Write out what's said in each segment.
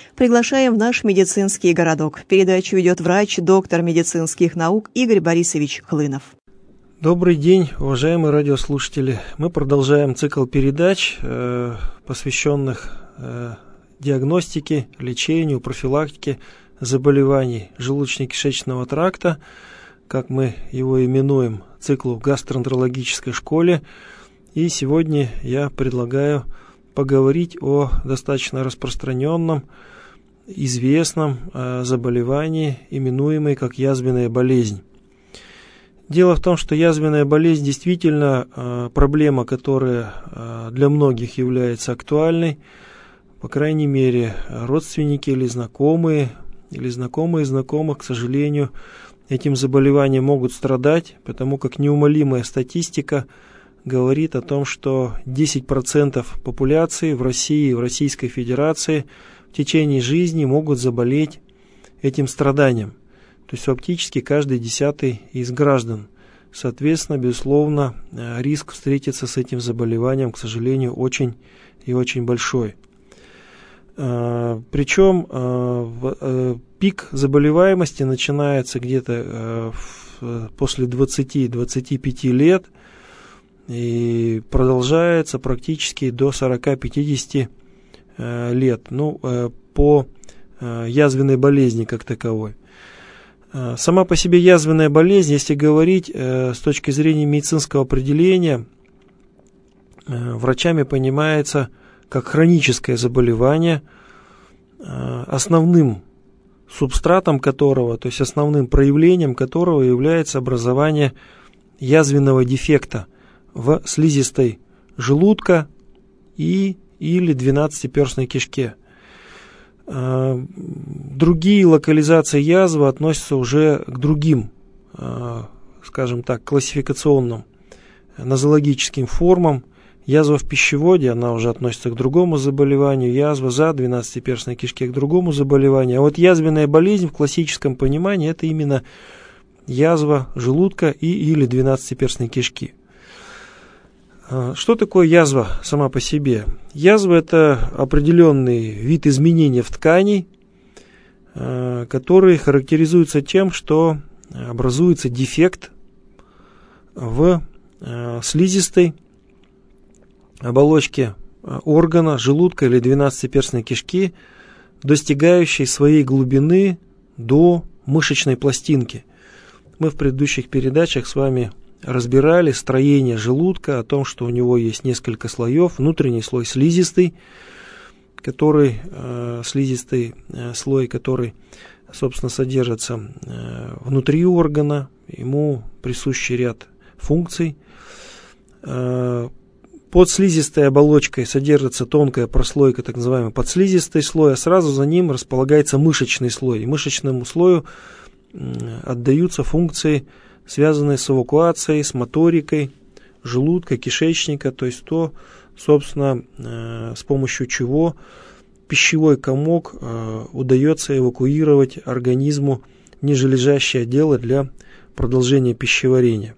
Приглашаем в наш медицинский городок. Передачу ведет врач, доктор медицинских наук Игорь Борисович Хлынов. Добрый день, уважаемые радиослушатели. Мы продолжаем цикл передач, посвященных диагностике, лечению, профилактике заболеваний желудочно-кишечного тракта, как мы его именуем, циклу в гастроэнтерологической школе. И сегодня я предлагаю поговорить о достаточно распространенном, известном заболевании, именуемой как язвенная болезнь. Дело в том, что язвенная болезнь действительно проблема, которая для многих является актуальной. По крайней мере, родственники или знакомые знакомых, к сожалению, этим заболеванием могут страдать, потому как неумолимая статистика говорит о том, что 10% популяции в России, в Российской Федерации в течение жизни могут заболеть этим страданием. То есть фактически каждый 10-й из граждан. Соответственно, безусловно, риск встретиться с этим заболеванием, к сожалению, очень и очень большой. Причем пик заболеваемости начинается где-то после 20-25 лет и продолжается практически до 40-50 лет. По язвенной болезни как таковой. Сама по себе язвенная болезнь, если говорить с точки зрения медицинского определения, врачами понимается как хроническое заболевание, основным субстратом которого, то есть основным проявлением которого является образование язвенного дефекта в слизистой желудка или двенадцатиперстной кишке. Другие локализации язвы относятся уже к другим, скажем так, классификационным нозологическим формам. Язва в пищеводе, она уже относится к другому заболеванию, язва за двенадцатиперстной кишке к другому заболеванию. А вот язвенная болезнь в классическом понимании это именно язва желудка или двенадцатиперстной кишки. Что такое язва сама по себе? Язва – это определенный вид изменения в ткани, который характеризуется тем, что образуется дефект в слизистой оболочке органа, желудка или двенадцатиперстной кишки, достигающей своей глубины до мышечной пластинки. Мы в предыдущих передачах с вами разбирали строение желудка, о том, что у него есть несколько слоев. Внутренний слой слизистый, слизистый слой, который, собственно, содержится внутри органа, ему присущий ряд функций. Под слизистой оболочкой содержится тонкая прослойка, так называемый подслизистый слой, а сразу за ним располагается мышечный слой. И мышечному слою отдаются функции, связанные с эвакуацией, с моторикой желудка, кишечника, то есть то, собственно, с помощью чего пищевой комок удается эвакуировать организму в нижележащие отделы для продолжения пищеварения.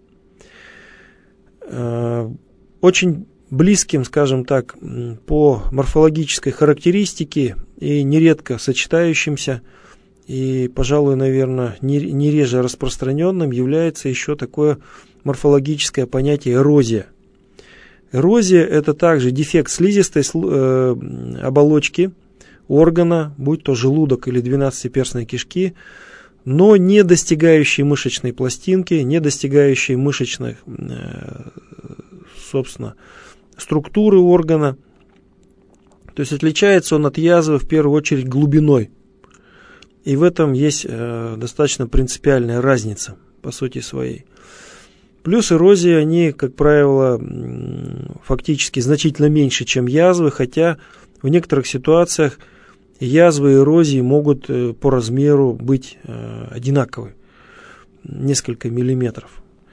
Очень близким, скажем так, по морфологической характеристике и нередко сочетающимся и, пожалуй, наверное, не реже распространенным является еще такое морфологическое понятие эрозия. Эрозия – это также дефект слизистой оболочки органа, будь то желудок или двенадцатиперстной кишки, но не достигающий мышечной пластинки, не достигающий мышечных, собственно, структуры органа. То есть отличается он от язвы в первую очередь глубиной. И в этом есть достаточно принципиальная разница по сути своей. Плюс эрозии, они, как правило, фактически значительно меньше, чем язвы, хотя в некоторых ситуациях язвы и эрозии могут по размеру быть одинаковы, несколько миллиметров.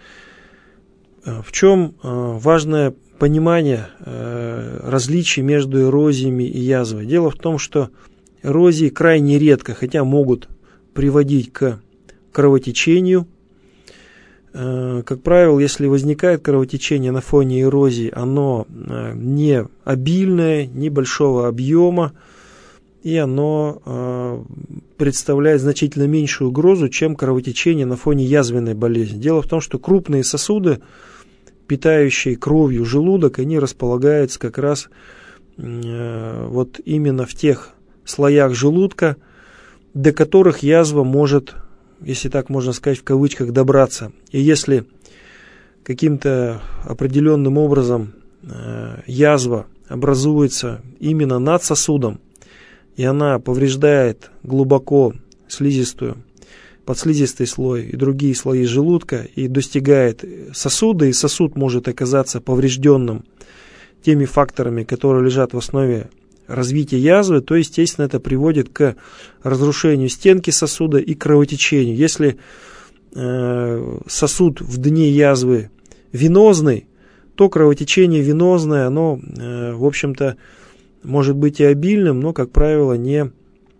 В чем важное понимание различий между эрозиями и язвой? Дело в том, что эрозии крайне редко, хотя могут приводить к кровотечению. Как правило, если возникает кровотечение на фоне эрозии, оно не обильное, небольшого объема и оно представляет значительно меньшую угрозу, чем кровотечение на фоне язвенной болезни. Дело в том, что крупные сосуды, питающие кровью желудок, они располагаются как раз вот именно в тех слоях желудка, до которых язва может, если так можно сказать, в кавычках, добраться. И если каким-то определенным образом язва образуется именно над сосудом, и она повреждает глубоко слизистую, подслизистый слой и другие слои желудка, и достигает сосуда, и сосуд может оказаться поврежденным теми факторами, которые лежат в основе развития язвы, то, естественно, это приводит к разрушению стенки сосуда и кровотечению. Если сосуд в дне язвы венозный, то кровотечение венозное, оно, в общем-то, может быть и обильным, но, как правило, не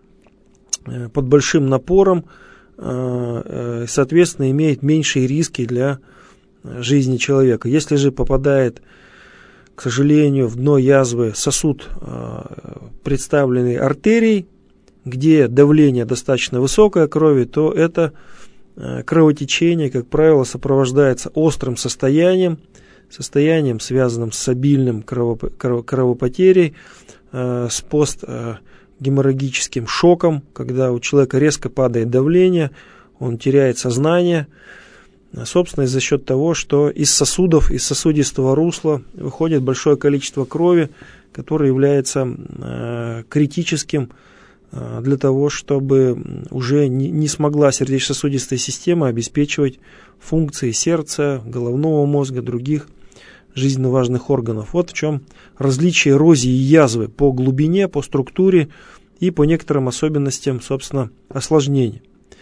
под большим напором, соответственно, имеет меньшие риски для жизни человека. Если же попадает, к сожалению, в дно язвы сосуд, представленный артерией, где давление достаточно высокое крови, то это кровотечение, как правило, сопровождается острым состоянием, связанным с обильным кровопотерей, с постгеморрагическим шоком, когда у человека резко падает давление, он теряет сознание, собственно, за счет того, что из сосудов, из сосудистого русла выходит большое количество крови, которое является критическим для того, чтобы уже не смогла сердечно-сосудистая система обеспечивать функции сердца, головного мозга, других жизненно важных органов. Вот в чем различие эрозии и язвы по глубине, по структуре и по некоторым особенностям, собственно, осложнений.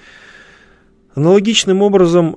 Аналогичным образом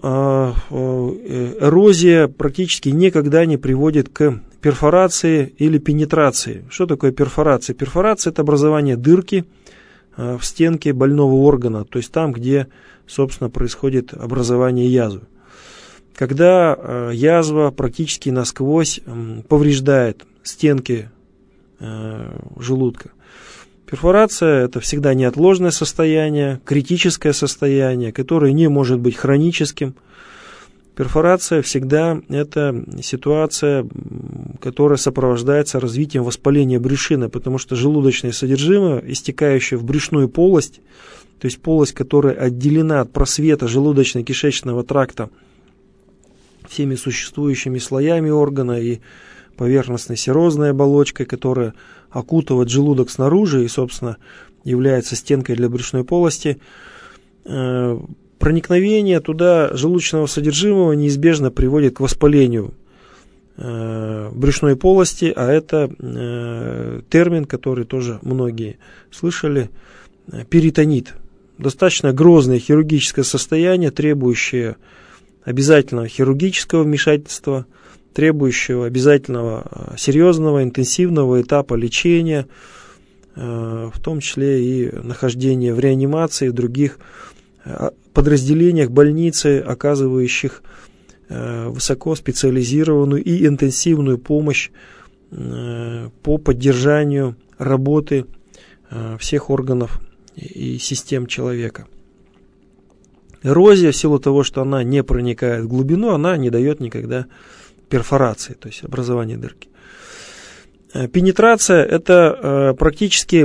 эрозия практически никогда не приводит к перфорации или пенетрации. Что такое перфорация? Перфорация – это образование дырки в стенке больного органа, то есть там, где, собственно, происходит образование язвы. Когда язва практически насквозь повреждает стенки желудка. Перфорация – это всегда неотложное состояние, критическое состояние, которое не может быть хроническим. Перфорация всегда это ситуация, которая сопровождается развитием воспаления брюшины, потому что желудочное содержимое, истекающее в брюшную полость, то есть полость, которая отделена от просвета желудочно-кишечного тракта всеми существующими слоями органа и поверхностной серозной оболочкой, которая окутывает желудок снаружи и, собственно, является стенкой для брюшной полости, проникновение туда желудочного содержимого неизбежно приводит к воспалению брюшной полости, а это термин, который тоже многие слышали, перитонит. Достаточно грозное хирургическое состояние, требующее обязательного хирургического вмешательства, требующего обязательного серьезного, интенсивного этапа лечения, в том числе и нахождения в реанимации, в других подразделениях больницы, оказывающих высокоспециализированную и интенсивную помощь по поддержанию работы всех органов и систем человека. Эрозия, в силу того, что она не проникает в глубину, она не дает никогда перфорации, то есть образования дырки. Пенетрация – это практически,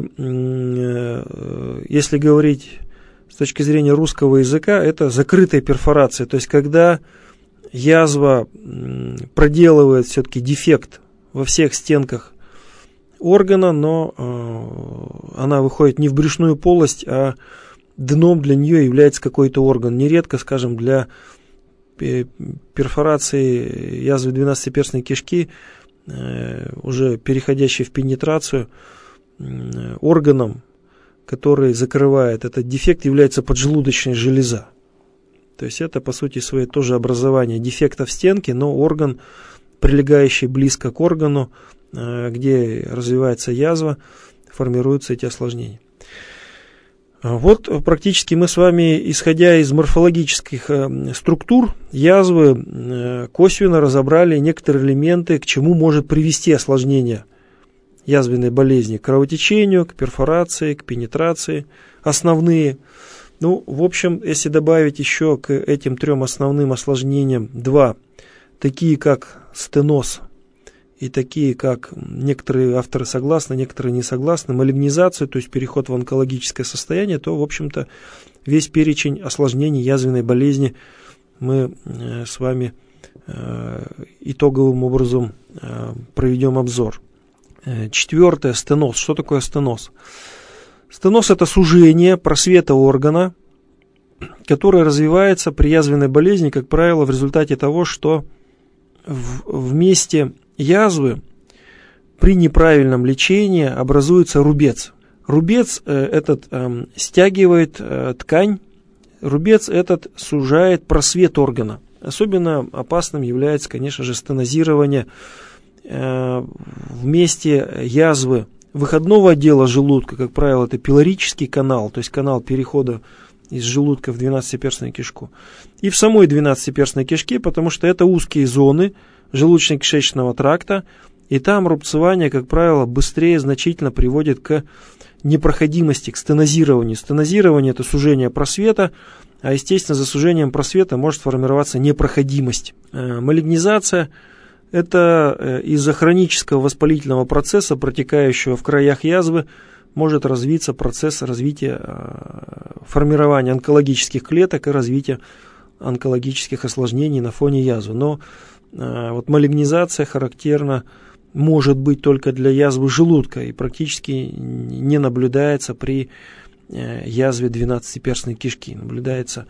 если говорить с точки зрения русского языка, это закрытая перфорация, то есть когда язва проделывает все-таки дефект во всех стенках органа, но она выходит не в брюшную полость, а дном для нее является какой-то орган. Нередко, скажем, для перфорации язвы двенадцатиперстной кишки, уже переходящей в пенетрацию, органом, который закрывает этот дефект, является поджелудочная железа. То есть это, по сути своей, тоже образование дефекта в стенке, но орган, прилегающий близко к органу, где развивается язва, формируются эти осложнения. Вот практически мы с вами, исходя из морфологических структур язвы, косвенно разобрали некоторые элементы, к чему может привести осложнение язвенной болезни: к кровотечению, к перфорации, к пенетрации, основные. Ну, в общем, если добавить еще к этим 3 основным осложнениям 2, такие как стеноз и такие как, некоторые авторы согласны, некоторые не согласны, малигнизацию, то есть переход в онкологическое состояние, то, в общем-то, весь перечень осложнений язвенной болезни мы с вами итоговым образом проведем обзор. 4. Стеноз. Что такое стеноз? Стеноз – это сужение просвета органа, которое развивается при язвенной болезни, как правило, в результате того, что в месте язвы при неправильном лечении образуется рубец. Рубец этот стягивает ткань, рубец этот сужает просвет органа. Особенно опасным является, конечно же, стенозирование в месте язвы выходного отдела желудка, как правило, это пилорический канал, то есть канал перехода из желудка в двенадцатиперстную кишку, и в самой двенадцатиперстной кишке, потому что это узкие зоны желудочно-кишечного тракта, и там рубцевание, как правило, быстрее значительно приводит к непроходимости, к стенозированию. Стенозирование – это сужение просвета, а, естественно, за сужением просвета может формироваться непроходимость. Малигнизация – это из-за хронического воспалительного процесса, протекающего в краях язвы, может развиться процесс развития формирования онкологических клеток и развития онкологических осложнений на фоне язвы. Но вот малигнизация характерна, может быть, только для язвы желудка и практически не наблюдается при язве двенадцатиперстной кишки. Наблюдается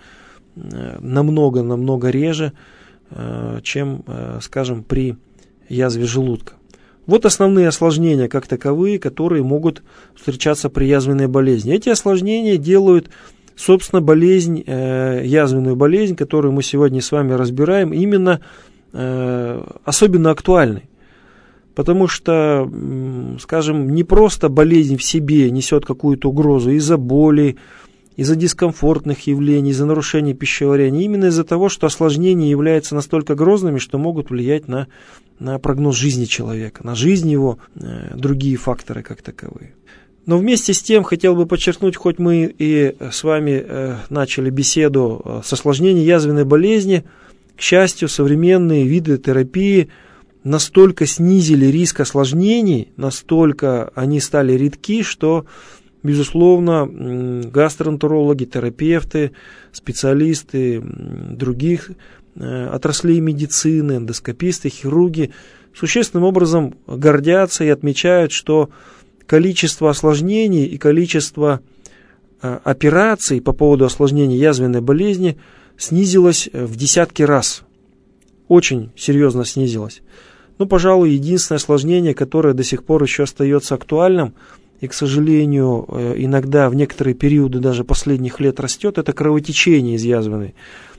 намного реже, чем, скажем, при язве желудка. Вот основные осложнения как таковые, которые могут встречаться при язвенной болезни. Эти осложнения делают, собственно, болезнь, язвенную болезнь, которую мы сегодня с вами разбираем, именно особенно актуальной. Потому что, скажем, не просто болезнь в себе несет какую-то угрозу из-за боли, из-за дискомфортных явлений, из-за нарушения пищеварения, именно из-за того, что осложнения являются настолько грозными, что могут влиять на прогноз жизни человека, на жизнь его, другие факторы как таковые. Но вместе с тем хотел бы подчеркнуть, хоть мы и с вами начали беседу с осложнением язвенной болезни, к счастью, современные виды терапии настолько снизили риск осложнений, настолько они стали редки, что, безусловно, гастроэнтерологи, терапевты, специалисты других отраслей медицины, эндоскописты, хирурги существенным образом гордятся и отмечают, что количество осложнений и количество операций по поводу осложнений язвенной болезни снизилось в десятки раз. Очень серьезно снизилось. Ну, пожалуй, единственное осложнение, которое до сих пор еще остается актуальным и, к сожалению, иногда в некоторые периоды даже последних лет растет, это кровотечение из язвы.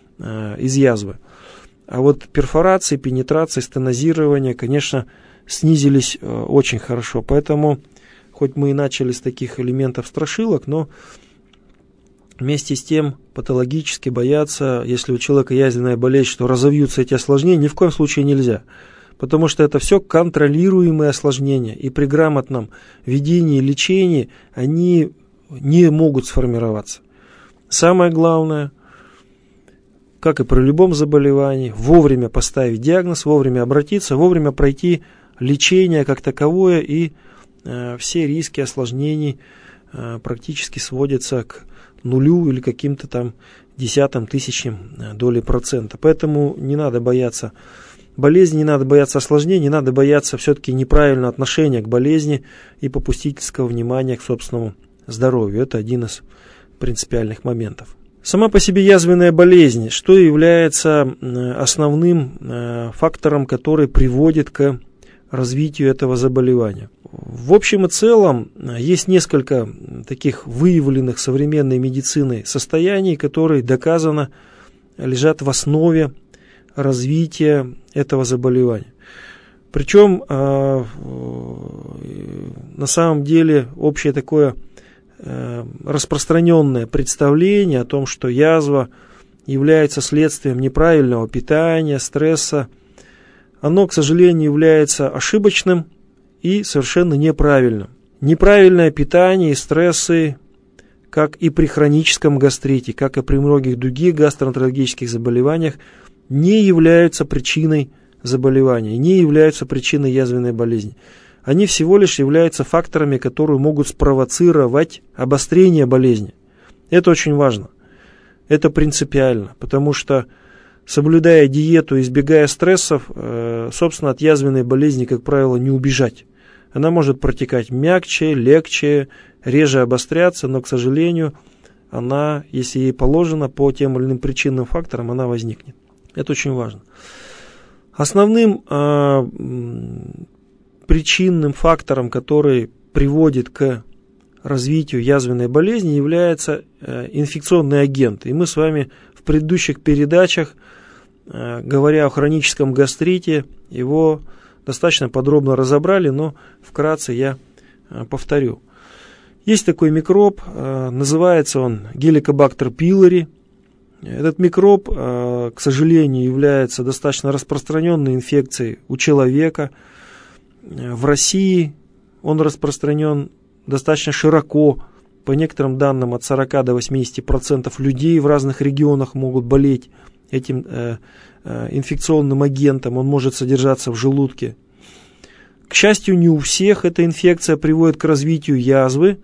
А вот перфорации, пенетрации, стенозирование, конечно, снизились очень хорошо. Поэтому, хоть мы и начали с таких элементов страшилок, но вместе с тем патологически бояться, если у человека язвенная болезнь, что разовьются эти осложнения, ни в коем случае нельзя. Потому что это все контролируемые осложнения. И при грамотном ведении лечения они не могут сформироваться. Самое главное, как и при любом заболевании, вовремя поставить диагноз, вовремя обратиться, вовремя пройти лечение как таковое, и все риски осложнений практически сводятся к нулю или каким-то там десятым тысячным доли процента. Поэтому не надо бояться болезни, не надо бояться осложнений, не надо бояться все-таки неправильного отношения к болезни и попустительского внимания к собственному здоровью. Это один из принципиальных моментов. Сама по себе язвенная болезнь, что является основным фактором, который приводит к развитию этого заболевания? В общем и целом есть несколько таких выявленных современной медициной состояний, которые доказано лежат в основе развития этого заболевания. Причем на самом деле общее такое распространенное представление о том, что язва является следствием неправильного питания, стресса, оно, к сожалению, является ошибочным и совершенно неправильно. Неправильное питание и стрессы, как и при хроническом гастрите, как и при многих других гастроэнтерологических заболеваниях, не являются причиной заболевания, не являются причиной язвенной болезни. Они всего лишь являются факторами, которые могут спровоцировать обострение болезни. Это очень важно. Это принципиально, потому что, соблюдая диету, избегая стрессов, собственно, от язвенной болезни, как правило, не убежать. Она может протекать мягче, легче, реже обостряться, но, к сожалению, она, если ей положено, по тем или иным причинным факторам, она возникнет. Это очень важно. Основным причинным фактором, который приводит к развитию язвенной болезни, является инфекционный агент. И мы с вами в предыдущих передачах, говоря о хроническом гастрите, его достаточно подробно разобрали, но вкратце я повторю. Есть такой микроб, называется он Helicobacter pylori. Этот микроб, к сожалению, является достаточно распространенной инфекцией у человека. В России он распространен достаточно широко. По некоторым данным, от 40 до 80% людей в разных регионах могут болеть этим инфекционным агентом. Он может содержаться в желудке. К счастью, не у всех эта инфекция приводит к развитию язвы.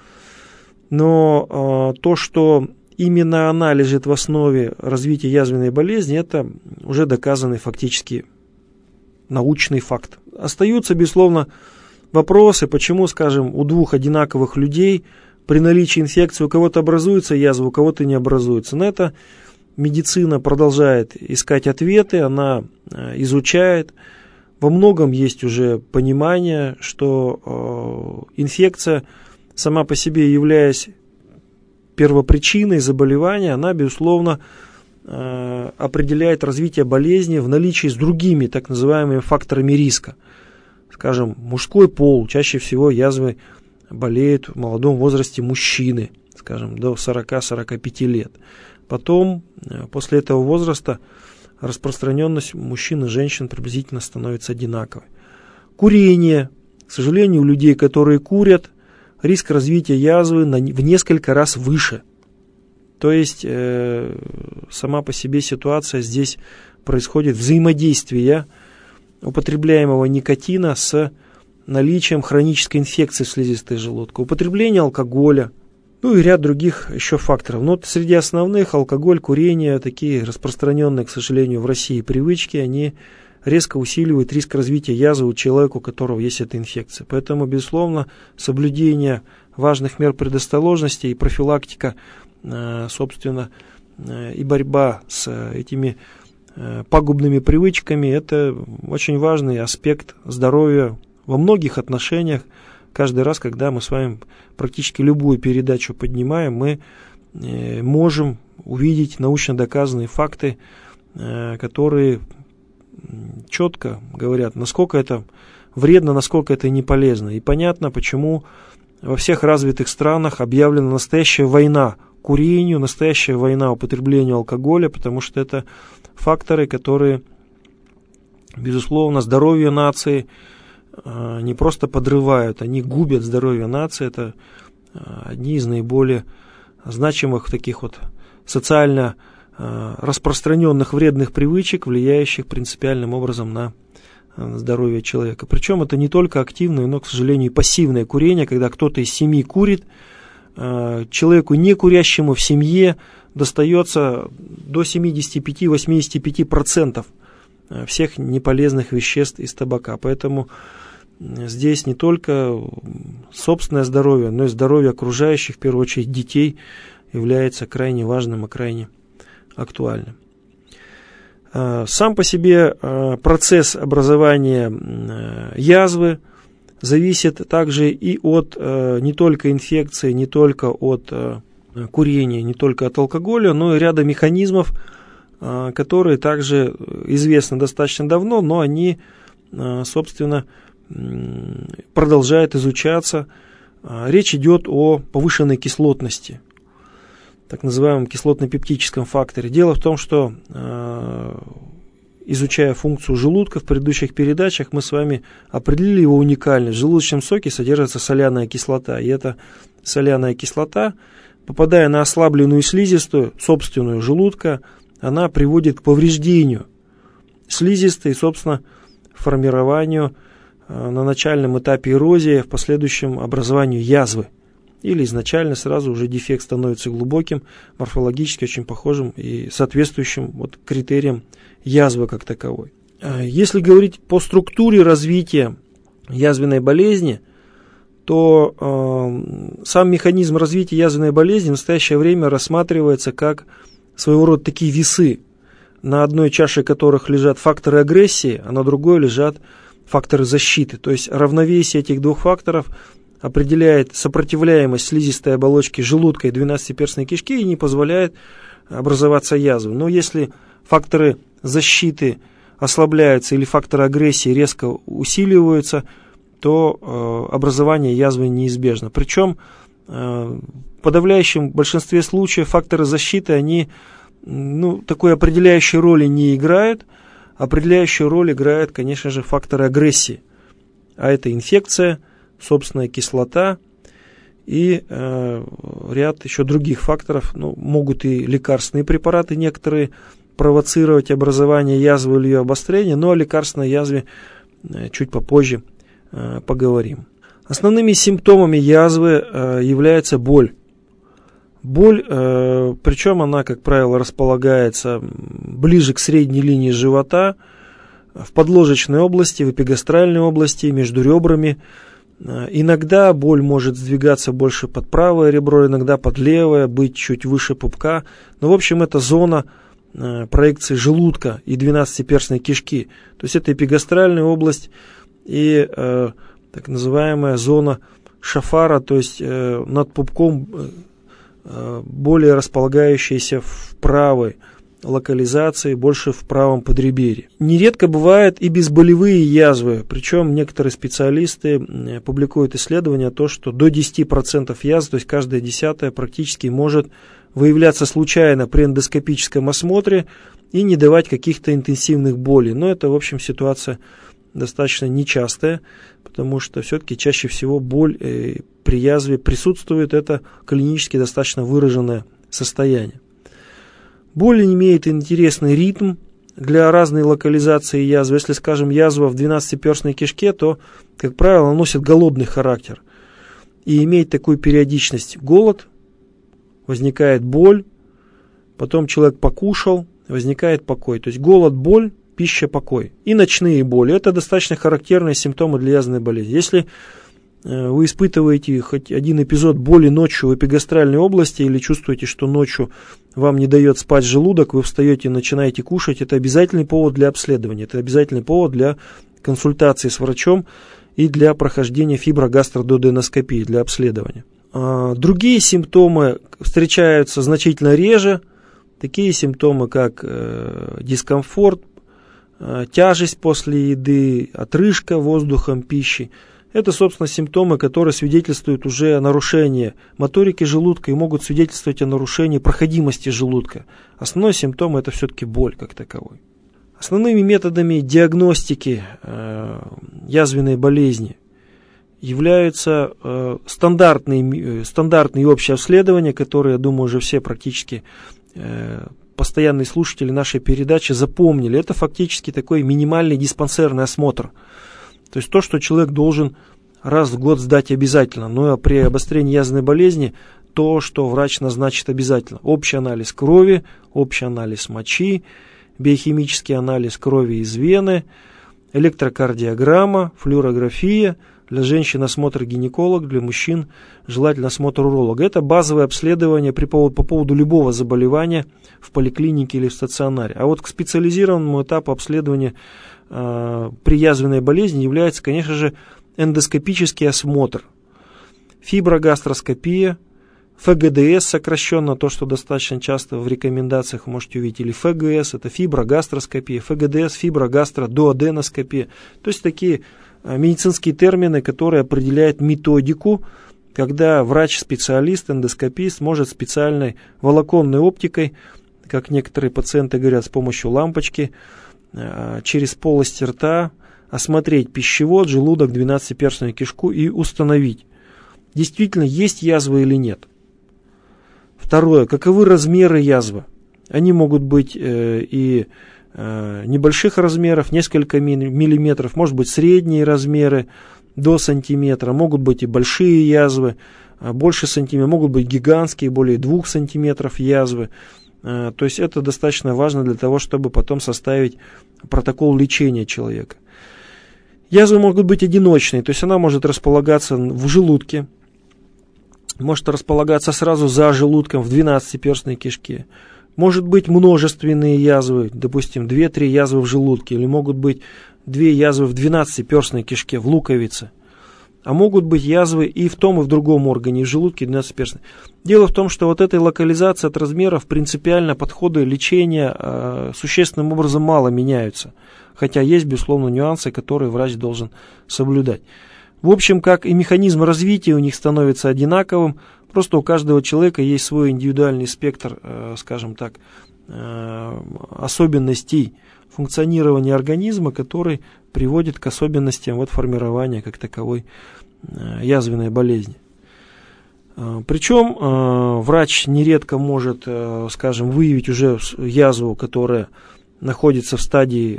Но то, что именно она лежит в основе развития язвенной болезни, это уже доказанный фактически научный факт. Остаются, безусловно, вопросы, почему, скажем, у двух одинаковых людей при наличии инфекции у кого-то образуется язва, у кого-то не образуется. На это медицина продолжает искать ответы, она изучает. Во многом есть уже понимание, что инфекция, сама по себе являясь первопричиной заболевания, она, безусловно, определяет развитие болезни в наличии с другими так называемыми факторами риска. Скажем, мужской пол, чаще всего язвы болеют в молодом возрасте мужчины, скажем, до 40-45 лет. Потом, после этого возраста, распространенность мужчин и женщин приблизительно становится одинаковой. Курение. К сожалению, у людей, которые курят, риск развития язвы в несколько раз выше. То есть, сама по себе ситуация, здесь происходит взаимодействие употребляемого никотина с наличием хронической инфекции в слизистой желудка, употребление алкоголя, ну и ряд других еще факторов. Но среди основных алкоголь, курение, такие распространенные, к сожалению, в России привычки, они резко усиливают риск развития язвы у человека, у которого есть эта инфекция. Поэтому, безусловно, соблюдение важных мер предосторожности и профилактика, собственно, и борьба с этими пагубными привычками – это очень важный аспект здоровья во многих отношениях. Каждый раз, когда мы с вами практически любую передачу поднимаем, мы можем увидеть научно доказанные факты, которые четко говорят, насколько это вредно, насколько это не полезно. И понятно, почему во всех развитых странах объявлена настоящая война курению, настоящая война употреблению алкоголя, потому что это факторы, которые, безусловно, здоровье нации не просто подрывают, они губят здоровье нации. Это одни из наиболее значимых таких вот социально распространенных вредных привычек, влияющих принципиальным образом на здоровье человека. Причем это не только активное, но, к сожалению, и пассивное курение, когда кто-то из семьи курит. Человеку, не курящему в семье, достается до 75-85% всех неполезных веществ из табака. Поэтому здесь не только собственное здоровье, но и здоровье окружающих, в первую очередь детей, является крайне важным и крайне актуальным. Сам по себе процесс образования язвы зависит также и от не только инфекции, не только от курения, не только от алкоголя, но и ряда механизмов, которые также известны достаточно давно, но они, собственно, продолжают изучаться. Речь идет о повышенной кислотности, так называемом кислотно-пептическом факторе. Дело в том, что изучая функцию желудка в предыдущих передачах, мы с вами определили его уникальность. В желудочном соке содержится соляная кислота, и эта соляная кислота, попадая на ослабленную слизистую, собственную желудка, она приводит к повреждению слизистой и, собственно, формированию на начальном этапе эрозии, в последующем образованию язвы. Или изначально сразу уже дефект становится глубоким, морфологически очень похожим и соответствующим вот критериям язвы как таковой. Если говорить по структуре развития язвенной болезни, то сам механизм развития язвенной болезни в настоящее время рассматривается как своего рода такие весы, на одной чаше которых лежат факторы агрессии, а на другой лежат факторы защиты. То есть равновесие этих двух факторов определяет сопротивляемость слизистой оболочки желудка и двенадцатиперстной кишки и не позволяет образоваться язве. Но если факторы защиты ослабляются или факторы агрессии резко усиливаются, то образование язвы неизбежно. Причем в подавляющем большинстве случаев факторы защиты, они такой определяющей роли не играют. Определяющую роль играют, конечно же, факторы агрессии. А это инфекция, собственная кислота и ряд еще других факторов. Могут и лекарственные препараты некоторые провоцировать образование язвы или ее обострение, но о лекарственной язве чуть попозже поговорим. Основными симптомами язвы является боль. Боль, причем она, как правило, располагается ближе к средней линии живота, в подложечной области, в эпигастральной области, между ребрами. Иногда боль может сдвигаться больше под правое ребро, иногда под левое, быть чуть выше пупка. Но, в общем, это зона проекции желудка и двенадцатиперстной кишки. То есть это эпигастральная область и так называемая зона шафара, то есть над пупком, более располагающаяся в правой локализации, больше в правом подреберье. Нередко бывают и безболевые язвы, причем некоторые специалисты публикуют исследования, что до 10% язв, то есть каждая десятая практически может выявляться случайно при эндоскопическом осмотре и не давать каких-то интенсивных болей. Но это, в общем, ситуация достаточно нечастая, потому что все-таки чаще всего боль при язве присутствует, это клинически достаточно выраженное состояние. Боль имеет интересный ритм для разной локализации язвы. Если, скажем, язва в двенадцатиперстной кишке, то, как правило, она носит голодный характер и имеет такую периодичность. Голод, возникает боль, потом человек покушал, возникает покой. То есть голод, боль, пища, покой. И ночные боли. Это достаточно характерные симптомы для язвенной болезни. Если вы испытываете хоть один эпизод боли ночью в эпигастральной области или чувствуете, что ночью вам не дает спать желудок, вы встаете и начинаете кушать, это обязательный повод для обследования, это обязательный повод для консультации с врачом и для прохождения фиброгастродуоденоскопии, для обследования. Другие симптомы встречаются значительно реже, такие симптомы, как дискомфорт, тяжесть после еды, отрыжка воздухом, пищи. Это, собственно, симптомы, которые свидетельствуют уже о нарушении моторики желудка и могут свидетельствовать о нарушении проходимости желудка. Основной симптом – это все-таки боль как таковой. Основными методами диагностики язвенной болезни являются стандартные и общие обследования, которые, я думаю, уже все практически постоянные слушатели нашей передачи запомнили. Это фактически такой минимальный диспансерный осмотр. То есть то, что человек должен раз в год сдать обязательно. Но при обострении язвенной болезни то, что врач назначит обязательно. Общий анализ крови, общий анализ мочи, биохимический анализ крови из вены, электрокардиограмма, флюорография. Для женщин осмотр гинеколог, для мужчин желательно осмотр уролога. Это базовое обследование по поводу любого заболевания в поликлинике или в стационаре. А вот к специализированному этапу обследования при язвенной болезни является, конечно же, эндоскопический осмотр. Фиброгастроскопия, ФГДС сокращенно, то, что достаточно часто в рекомендациях вы можете увидеть, или ФГС, это фиброгастроскопия, ФГДС, фиброгастродуоденоскопия. То есть такие медицинские термины, которые определяют методику, когда врач-специалист, эндоскопист может специальной волоконной оптикой, как некоторые пациенты говорят, с помощью лампочки, через полость рта осмотреть пищевод, желудок, двенадцатиперстную кишку и установить, действительно есть язва или нет. Второе. Каковы размеры язвы? Они могут быть и небольших размеров, несколько миллиметров, может быть средние размеры до сантиметра, могут быть и большие язвы, больше сантиметров, могут быть гигантские, более 2 сантиметров язвы. То есть это достаточно важно для того, чтобы потом составить протокол лечения человека. Язвы могут быть одиночные, то есть она может располагаться в желудке, может располагаться сразу за желудком в двенадцатиперстной кишке. Может быть множественные язвы, допустим, 2-3 язвы в желудке, или могут быть 2 язвы в двенадцатиперстной кишке, в луковице. А могут быть язвы и в том, и в другом органе, и в желудке, и в двенадцатиперстной. Дело в том, что вот этой локализации от размеров принципиально подходы лечения существенным образом мало меняются. Хотя есть, безусловно, нюансы, которые врач должен соблюдать. В общем, как и механизм развития у них становится одинаковым, просто у каждого человека есть свой индивидуальный спектр, скажем так, особенностей функционирования организма, который приводит к особенностям формирования как таковой язвенной болезни. Причем врач нередко может, скажем, выявить уже язву, которая находится в стадии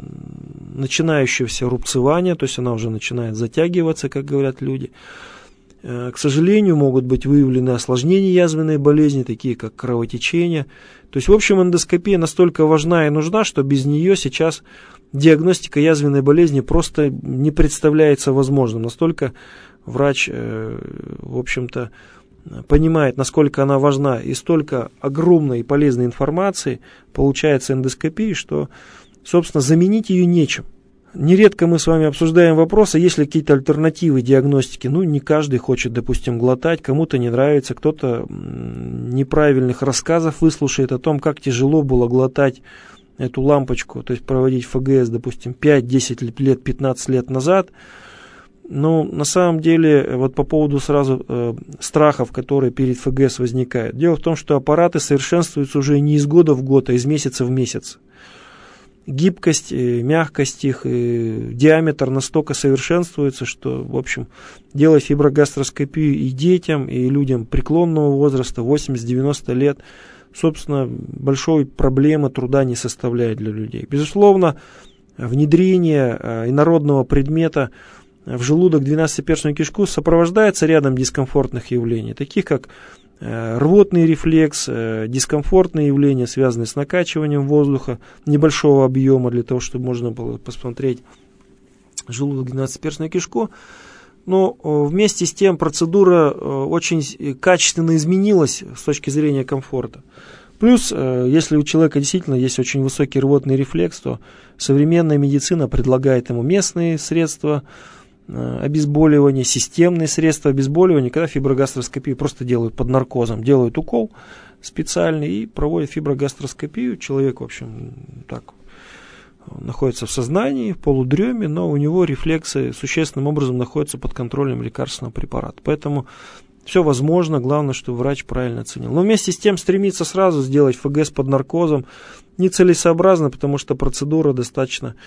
начинающегося рубцевания, то есть она уже начинает затягиваться, как говорят люди. К сожалению, могут быть выявлены осложнения язвенной болезни, такие как кровотечение. То есть, в общем, эндоскопия настолько важна и нужна, что без нее сейчас диагностика язвенной болезни просто не представляется возможным. Настолько врач, в общем-то, понимает, насколько она важна, и столько огромной и полезной информации получается эндоскопией, что, собственно, заменить ее нечем. Нередко мы с вами обсуждаем вопросы, есть ли какие-то альтернативы диагностики. Не каждый хочет, допустим, глотать, кому-то не нравится, кто-то неправильных рассказов выслушает о том, как тяжело было глотать эту лампочку, то есть проводить ФГС, допустим, 5-10 лет, 15 лет назад. Но на самом деле, по поводу сразу страхов, которые перед ФГС возникают. Дело в том, что аппараты совершенствуются уже не из года в год, а из месяца в месяц. Гибкость, мягкость их, диаметр настолько совершенствуется, что, в общем, делать фиброгастроскопию и детям, и людям преклонного возраста, 80-90 лет, собственно, большой проблемы труда не составляет для людей. Безусловно, внедрение инородного предмета в желудок, двенадцатиперстную кишку сопровождается рядом дискомфортных явлений, таких как рвотный рефлекс, дискомфортные явления, связанные с накачиванием воздуха небольшого объема, для того, чтобы можно было посмотреть желудок, двенадцатиперстную кишку. Но вместе с тем процедура очень качественно изменилась с точки зрения комфорта. Плюс, если у человека действительно есть очень высокий рвотный рефлекс, то современная медицина предлагает ему местные средства обезболивания, системные средства обезболивания, когда фиброгастроскопию просто делают под наркозом, делают укол специальный и проводят фиброгастроскопию. Человек, в общем, так находится в сознании, в полудреме, но у него рефлексы существенным образом находятся под контролем лекарственного препарата. Поэтому все возможно, главное, чтобы врач правильно оценил. Но вместе с тем стремиться сразу сделать ФГС под наркозом нецелесообразно, потому что процедура достаточно,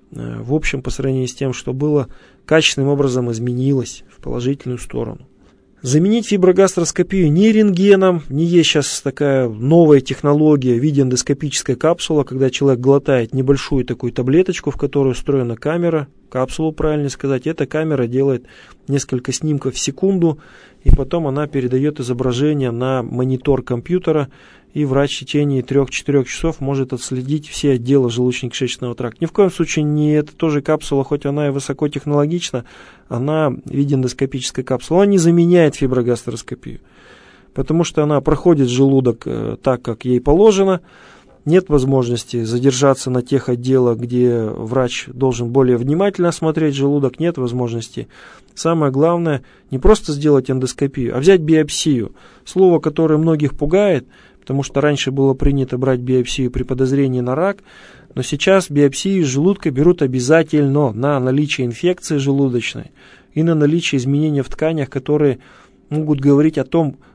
в общем, по сравнению с тем, что было, качественным образом изменилась в положительную сторону. Заменить фиброгастроскопию не рентгеном, не есть сейчас такая новая технология в виде эндоскопической капсулы, когда человек глотает небольшую такую таблеточку, в которую встроена камера, капсулу, правильно сказать. Эта камера делает несколько снимков в секунду, и потом она передает изображение на монитор компьютера, и врач в течение 3-4 часов может отследить все отделы желудочно-кишечного тракта. Ни в коем случае не это тоже капсула, хоть она и высокотехнологична, она в виде эндоскопической капсулы, она не заменяет фиброгастроскопию, потому что она проходит желудок так, как ей положено. Нет возможности задержаться на тех отделах, где врач должен более внимательно осмотреть желудок, нет возможности. Самое главное, не просто сделать эндоскопию, а взять биопсию. Слово, которое многих пугает, потому что раньше было принято брать биопсию при подозрении на рак, но сейчас биопсии из желудка берут обязательно на наличие инфекции желудочной и на наличие изменений в тканях, которые могут говорить о том,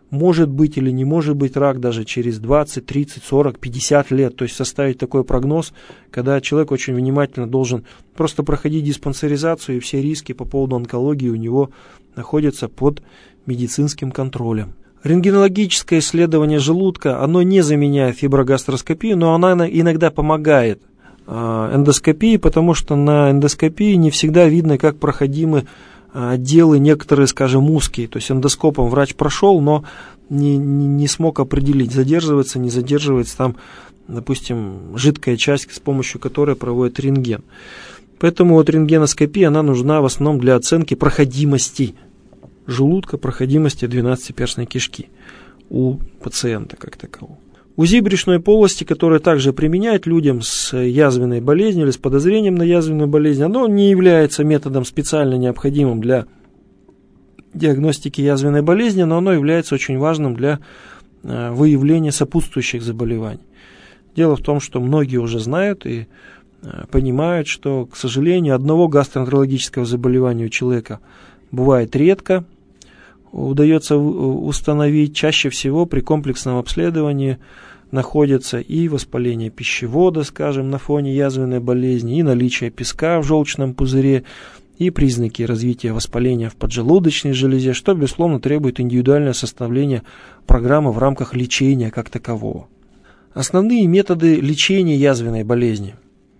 может быть или не может быть рак даже через 20, 30, 40, 50 лет. То есть составить такой прогноз, когда человек очень внимательно должен просто проходить диспансеризацию, и все риски по поводу онкологии у него находятся под медицинским контролем. Рентгенологическое исследование желудка, оно не заменяет фиброгастроскопию, но оно иногда помогает эндоскопии, потому что на эндоскопии не всегда видно, как проходимы отделы некоторые, скажем, узкие. То есть эндоскопом врач прошел, но не смог определить, задерживается, не задерживается там, допустим, жидкая часть, с помощью которой проводит рентген. Поэтому вот рентгеноскопия, она нужна в основном для оценки проходимости желудка, проходимости 12-перстной кишки у пациента как такового. УЗИ брюшной полости, которое также применяют людям с язвенной болезнью или с подозрением на язвенную болезнь, оно не является методом специально необходимым для диагностики язвенной болезни, но оно является очень важным для выявления сопутствующих заболеваний. Дело в том, что многие уже знают и понимают, что, к сожалению, одного гастроэнтерологического заболевания у человека бывает редко, удается установить. Чаще всего при комплексном обследовании находится и воспаление пищевода, скажем, на фоне язвенной болезни, и наличие песка в желчном пузыре, и признаки развития воспаления в поджелудочной железе, что, безусловно, требует индивидуального составления программы в рамках лечения как такового. Основные методы лечения язвенной болезни.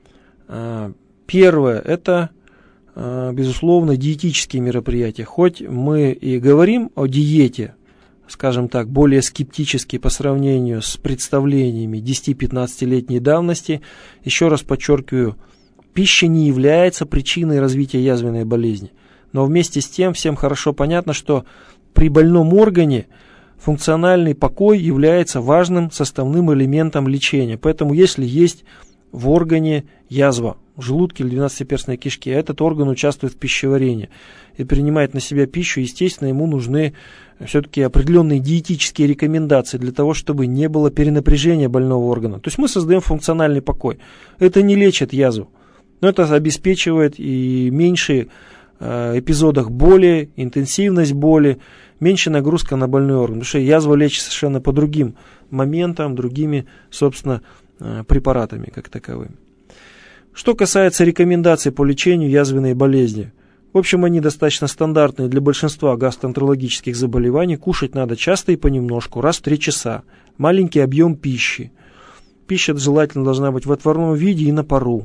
Первое – это, безусловно, диетические мероприятия. Хоть мы и говорим о диете, скажем так, более скептически по сравнению с представлениями 10-15-летней давности, еще раз подчеркиваю, пища не является причиной развития язвенной болезни. Но вместе с тем всем хорошо понятно, что при больном органе функциональный покой является важным составным элементом лечения. Поэтому если есть в органе язва, в желудке или 12-перстной кишке, этот орган участвует в пищеварении и принимает на себя пищу, естественно, ему нужны все-таки определенные диетические рекомендации для того, чтобы не было перенапряжения больного органа. То есть мы создаем функциональный покой. Это не лечит язву, но это обеспечивает и меньшие эпизодах боли, интенсивность боли, меньше нагрузка на больной орган. Потому что язва лечится совершенно по другим моментам, другими, собственно, препаратами как таковыми. Что касается рекомендаций по лечению язвенной болезни, в общем, они достаточно стандартные для большинства гастроэнтерологических заболеваний. Кушать надо часто и понемножку, раз в 3 часа. Маленький объем пищи. Пища желательно должна быть в отварном виде и на пару.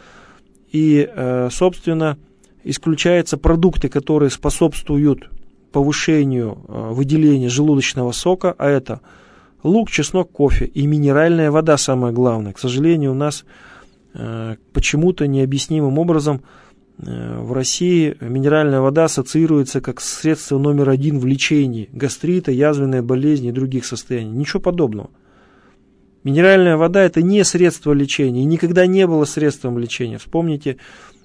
И, собственно, исключаются продукты, которые способствуют повышению выделения желудочного сока, а это лук, чеснок, кофе и минеральная вода, самое главное. К сожалению, у нас почему-то необъяснимым образом в России минеральная вода ассоциируется как средство номер 1 в лечении гастрита, язвенной болезни и других состояний. Ничего подобного. Минеральная вода – это не средство лечения и никогда не было средством лечения. Вспомните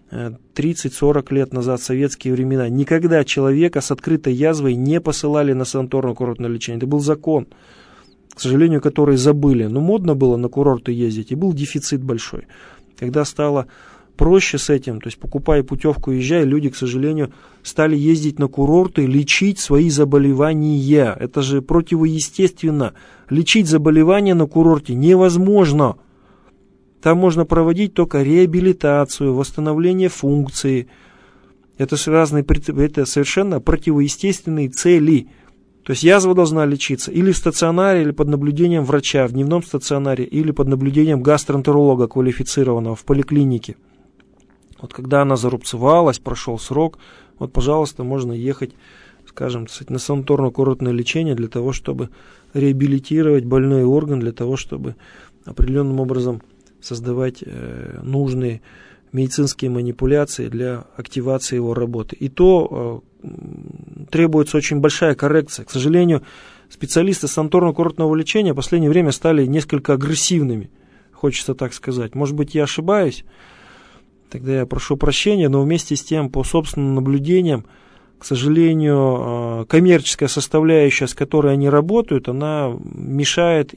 30-40 лет назад, советские времена. Никогда человека с открытой язвой не посылали на санаторно-курортное лечение. Это был закон, к сожалению, который забыли. Но модно было на курорты ездить, и был дефицит большой. Когда стало проще с этим, то есть покупая путевку, езжай, люди, к сожалению, стали ездить на курорты, лечить свои заболевания. Это же противоестественно. Лечить заболевания на курорте невозможно. Там можно проводить только реабилитацию, восстановление функции. Это совершенно противоестественные цели. То есть язва должна лечиться или в стационаре, или под наблюдением врача, в дневном стационаре, или под наблюдением гастроэнтеролога квалифицированного в поликлинике. Вот когда она зарубцевалась, прошел срок, вот, пожалуйста, можно ехать, скажем, на санаторно-курортное лечение для того, чтобы реабилитировать больной орган, для того, чтобы определенным образом создавать нужные медицинские манипуляции для активации его работы. И то требуется очень большая коррекция. К сожалению, специалисты санаторно-курортного лечения в последнее время стали несколько агрессивными, хочется так сказать. Может быть, я ошибаюсь, тогда я прошу прощения, но вместе с тем, по собственным наблюдениям, к сожалению, коммерческая составляющая, с которой они работают, она мешает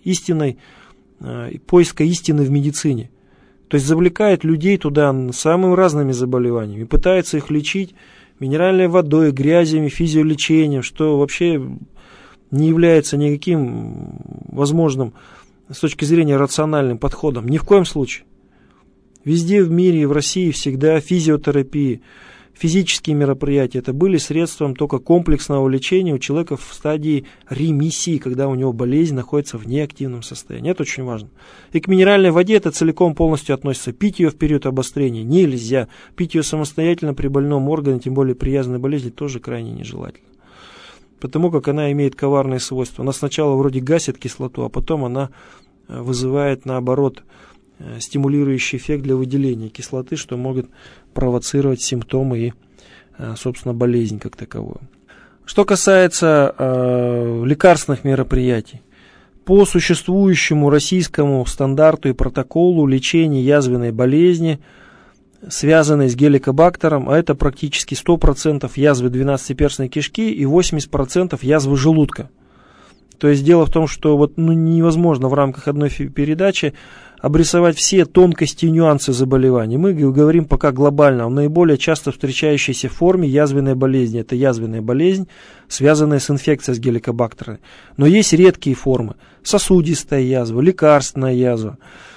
поиска истины в медицине. То есть завлекает людей туда самыми разными заболеваниями, пытается их лечить минеральной водой, грязями, физиолечением, что вообще не является никаким возможным с точки зрения рациональным подходом. Ни в коем случае. Везде в мире и в России всегда физиотерапия, физические мероприятия это были средством только комплексного лечения у человека в стадии ремиссии, когда у него болезнь находится в неактивном состоянии. Это очень важно. И к минеральной воде это целиком полностью относится. Пить ее в период обострения нельзя. Пить ее самостоятельно при больном органе, тем более при язвенной болезни, тоже крайне нежелательно. Потому как она имеет коварные свойства. Она сначала вроде гасит кислоту, а потом она вызывает, наоборот, стимулирующий эффект для выделения кислоты, что может провоцировать симптомы и, собственно, болезнь как таковую. Что касается лекарственных мероприятий, по существующему российскому стандарту и протоколу лечения язвенной болезни, связанной с геликобактером, а это практически 100% язвы двенадцатиперстной кишки и 80% язвы желудка. То есть дело в том, что невозможно в рамках одной передачи обрисовать все тонкости и нюансы заболеваний. Мы говорим пока глобально о наиболее часто встречающейся форме язвенной болезни. Это язвенная болезнь, связанная с инфекцией с геликобактером. Но есть редкие формы. Сосудистая язва, лекарственная язва.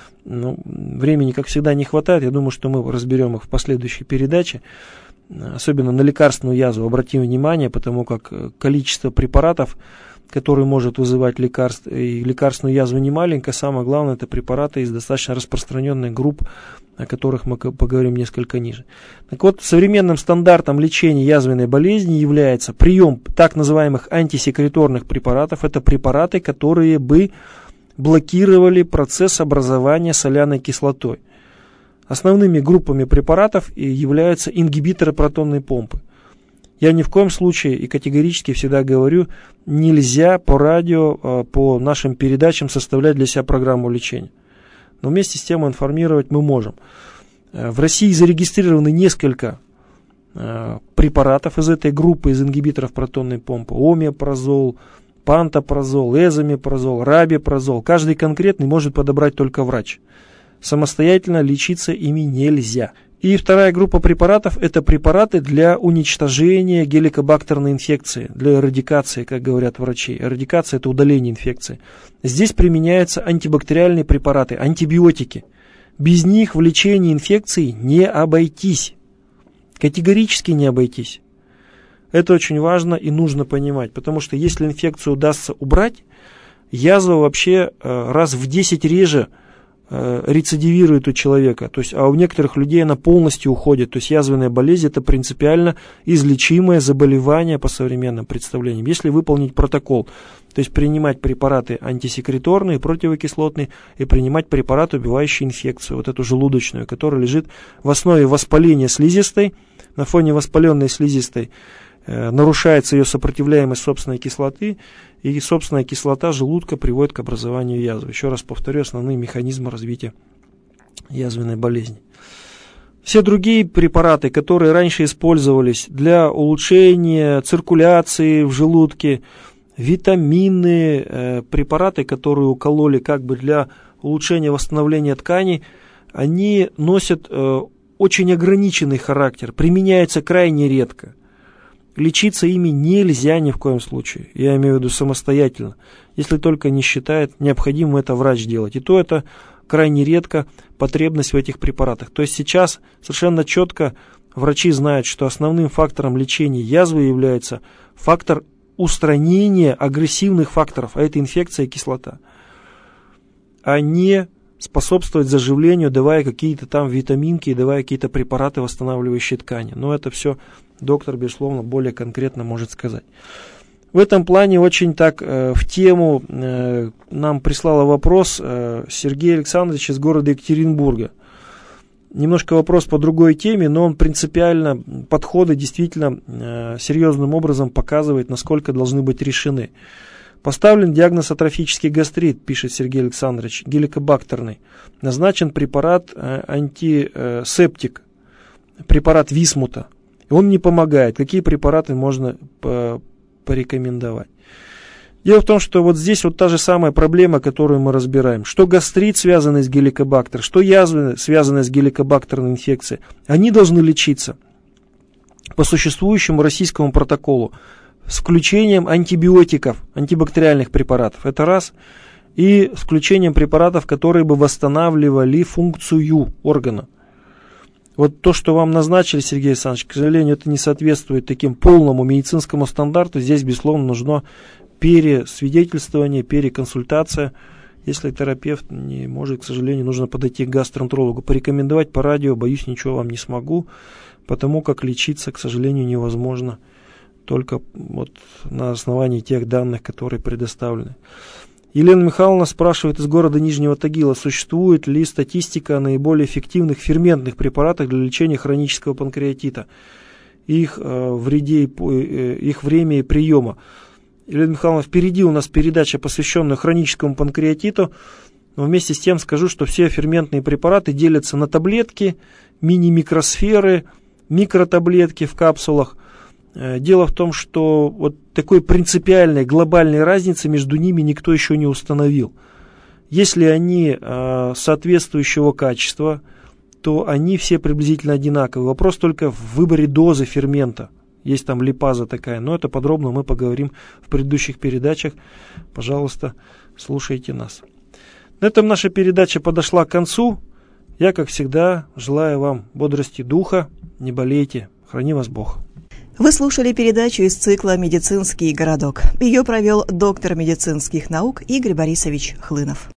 Времени, как всегда, не хватает. Я думаю, что мы разберем их в последующей передаче. Особенно на лекарственную язву обратим внимание, потому как количество препаратов, который может вызывать лекарственную язву, не маленькая. Самое главное, это препараты из достаточно распространенных групп, о которых мы поговорим несколько ниже. Так вот, современным стандартом лечения язвенной болезни является прием так называемых антисекреторных препаратов. Это препараты, которые бы блокировали процесс образования соляной кислотой. Основными группами препаратов являются ингибиторы протонной помпы. Я ни в коем случае и категорически всегда говорю, нельзя по радио, по нашим передачам составлять для себя программу лечения. Но вместе с тем информировать мы можем. В России зарегистрированы несколько препаратов из этой группы, из ингибиторов протонной помпы. Омепразол, пантопразол, эзомепразол, рабепразол. Каждый конкретный может подобрать только врач. Самостоятельно лечиться ими нельзя. И вторая группа препаратов – это препараты для уничтожения геликобактерной инфекции, для эрадикации, как говорят врачи. Эрадикация – это удаление инфекции. Здесь применяются антибактериальные препараты, антибиотики. Без них в лечении инфекции не обойтись. Категорически не обойтись. Это очень важно и нужно понимать, потому что если инфекцию удастся убрать, язва вообще раз в 10 реже рецидивирует у человека, то есть, а у некоторых людей она полностью уходит. То есть язвенная болезнь – это принципиально излечимое заболевание по современным представлениям, если выполнить протокол. То есть принимать препараты антисекреторные, противокислотные и принимать препараты, убивающие инфекцию, вот эту желудочную, которая лежит в основе воспаления слизистой. На фоне воспаленной слизистой нарушается ее сопротивляемость собственной кислоты, и собственная кислота желудка приводит к образованию язвы. Еще раз повторю, основные механизмы развития язвенной болезни. Все другие препараты, которые раньше использовались для улучшения циркуляции в желудке, витамины, препараты, которые укололи как бы для улучшения восстановления тканей, они носят очень ограниченный характер, применяются крайне редко. Лечиться ими нельзя ни в коем случае, я имею в виду самостоятельно, если только не считает необходимым это врач делать. И то это крайне редко потребность в этих препаратах. То есть сейчас совершенно четко врачи знают, что основным фактором лечения язвы является фактор устранения агрессивных факторов, а это инфекция и кислота, а не способствовать заживлению, давая какие-то там витаминки и давая какие-то препараты, восстанавливающие ткани. Но это все доктор, безусловно, более конкретно может сказать. В этом плане очень так в тему нам прислал вопрос Сергей Александрович из города Екатеринбурга. Немножко вопрос по другой теме, но он принципиально, подходы действительно серьезным образом показывает, насколько должны быть решены. Поставлен диагноз атрофический гастрит, пишет Сергей Александрович, геликобактерный. Назначен препарат антисептик, препарат Висмута. Он не помогает. Какие препараты можно порекомендовать? Дело в том, что вот здесь вот та же самая проблема, которую мы разбираем. Что гастрит, связанный с геликобактером, что язвы, связанные с геликобактерной инфекцией, они должны лечиться по существующему российскому протоколу. с включением антибиотиков, антибактериальных препаратов. Это раз. И с включением препаратов, которые бы восстанавливали функцию органа. Вот то, что вам назначили, Сергей Александрович, к сожалению, это не соответствует таким полному медицинскому стандарту. Здесь, безусловно, нужно пересвидетельствование, переконсультация. Если терапевт не может, к сожалению, нужно подойти к гастроэнтерологу. Порекомендовать по радио, боюсь, ничего вам не смогу, потому как лечиться, к сожалению, невозможно. Только вот на основании тех данных, которые предоставлены. Елена Михайловна спрашивает из города Нижнего Тагила, существует ли статистика о наиболее эффективных ферментных препаратах для лечения хронического панкреатита, их вреде, их время и приема. Елена Михайловна, впереди у нас передача, посвященная хроническому панкреатиту, но вместе с тем скажу, что все ферментные препараты делятся на таблетки, мини-микросферы, микротаблетки в капсулах. Дело в том, что вот такой принципиальной глобальной разницы между ними никто еще не установил. Если они соответствующего качества, то они все приблизительно одинаковые. Вопрос только в выборе дозы фермента. Есть там липаза такая, но это подробно мы поговорим в предыдущих передачах. Пожалуйста, слушайте нас. На этом наша передача подошла к концу. Я, как всегда, желаю вам бодрости духа, не болейте, храни вас Бог. Вы слушали передачу из цикла «Медицинский городок». Ее провел доктор медицинских наук Игорь Борисович Хлынов.